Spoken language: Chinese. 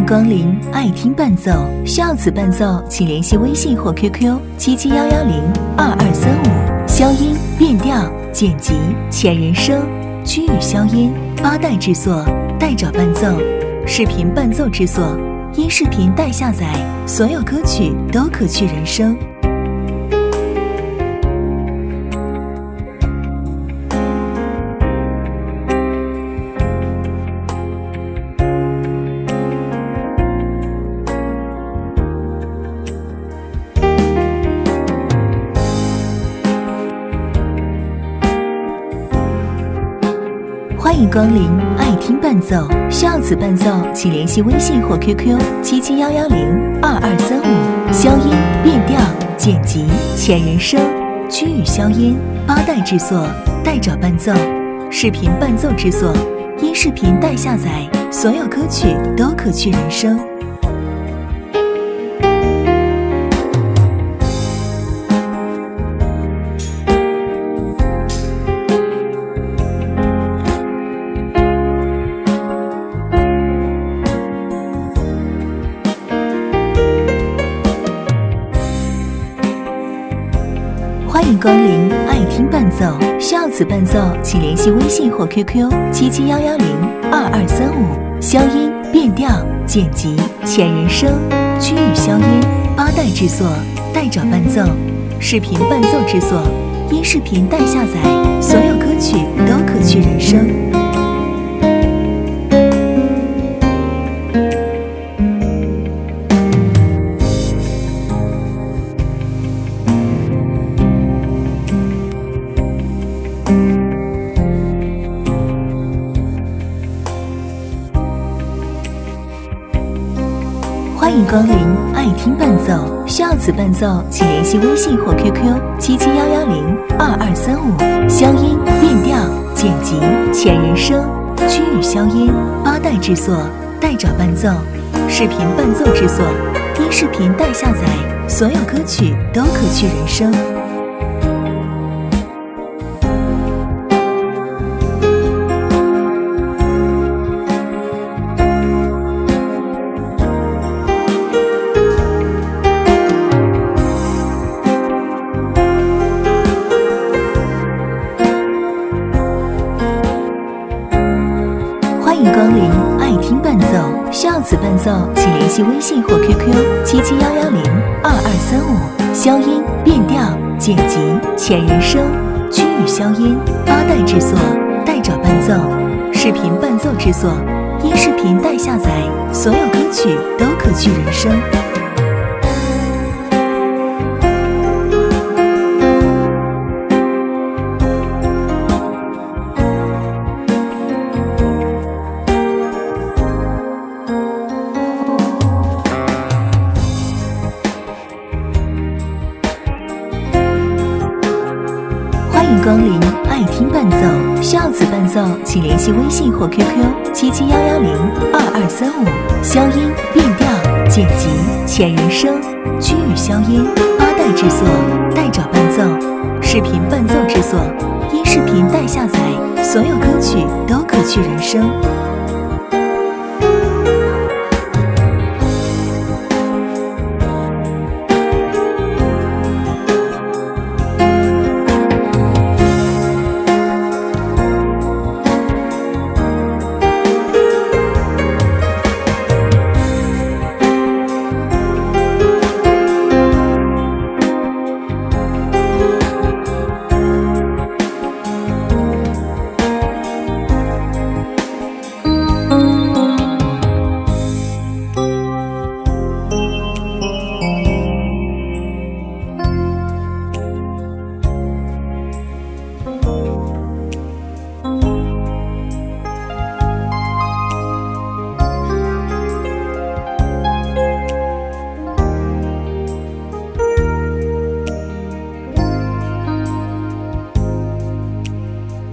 光临爱听伴奏，需要此伴奏，请联系微信或 QQ 771102235。消音、变调、剪辑、前人声、区域消音，八代制作，代找伴奏，视频伴奏制作，音视频代下载，所有歌曲都可去人声。欢迎光临爱听伴奏，需要此伴奏，请联系微信或 QQ 771102235。消音、变调、剪辑、前人声、区域消音，八代制作，代找伴奏，视频伴奏制作，音视频代下载，所有歌曲都可去人声。欢迎光临爱听伴奏，需要此伴奏，请联系微信或 QQ 771102235。消音、变调、剪辑、前人声、区域消音，八代制作，代找伴奏，视频伴奏制作，音视频代下载，所有歌曲都可去人声。欢迎光临爱听伴奏，需要此伴奏，请联系微信或 QQ 771102235。消音、变调、剪辑、前人声、区域消音，八代制作，代找伴奏，视频伴奏制作，音视频代下载，所有歌曲都可去人声。欢迎光临爱听伴奏，需要此伴奏，请联系微信或 QQ 771102235。消音、变调、剪辑、前人声、区域消音，八代制作，代找伴奏，视频伴奏制作，音视频代下载，所有歌曲都可去人声。欢迎光临爱听伴奏，需要此伴奏，请联系微信或 QQ 771102235。消音、变调、剪辑、前人声、区域消音，八代制作，代找伴奏，视频伴奏制作，音视频代下载，所有歌曲都可去人声。